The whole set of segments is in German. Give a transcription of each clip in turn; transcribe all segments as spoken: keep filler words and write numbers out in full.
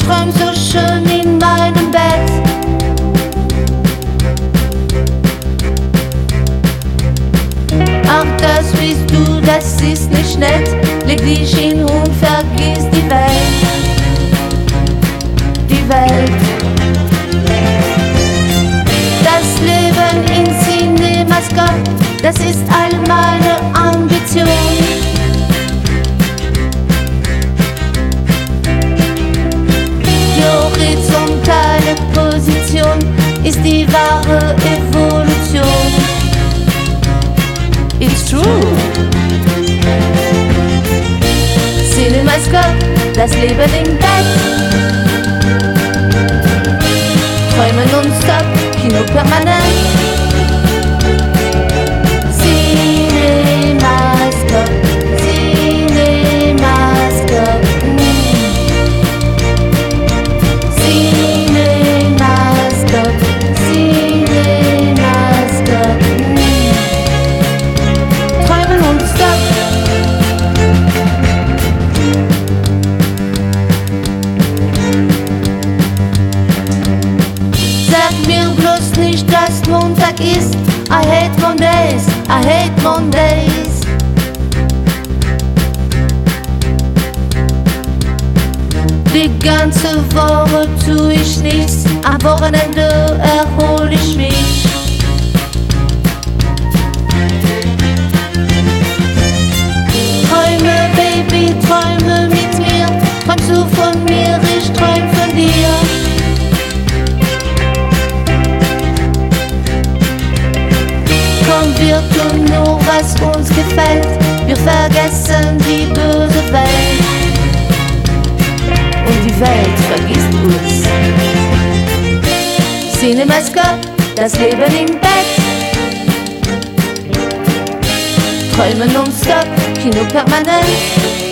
träum so schön in meinem Bett. Ach, das bist du, das ist nicht nett. Leg dich hin und vergiss die Welt. Die Welt. Das Leben in Cinemascope, das ist all meine Ambition. Die horizontale Position ist die wahre Evolution. It's true. Cinemascope, das Leben im Bett. Träumen nonstop, Kino permanent. Cinemascope, Cinemascope. Cinemascope, Cinemascope. Träumen nonstop. Sag mir bloß nicht, dass Montag ist. I hate Mondays, I hate Mondays. Die ganze Woche tu ich nichts, am Wochenende erhol ich mich. Träume, Baby, träume mit mir. Träumst du von mir, ich träum von dir. Komm, wir tun nur, was uns gefällt. Wir vergessen die böse Welt. Und die Welt vergisst uns. Cinemascope, das Leben im Bett. Träumen nonstop, Kino permanent.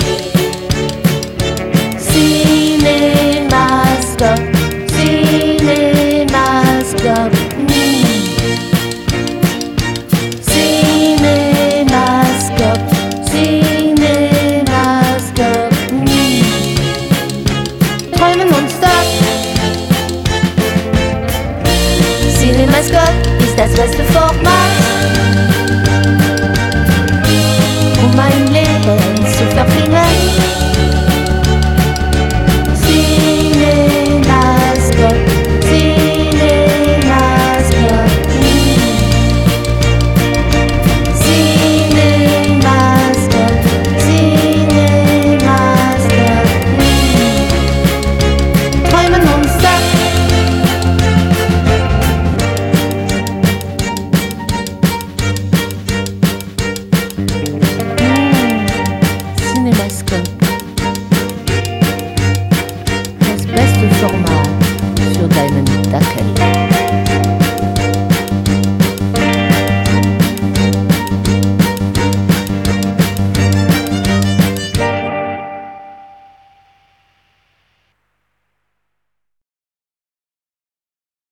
Cinemascope, Cinemascope. Cinemascope, Cinemascope. Träumen nonstop. Cinemascope ist das beste Format.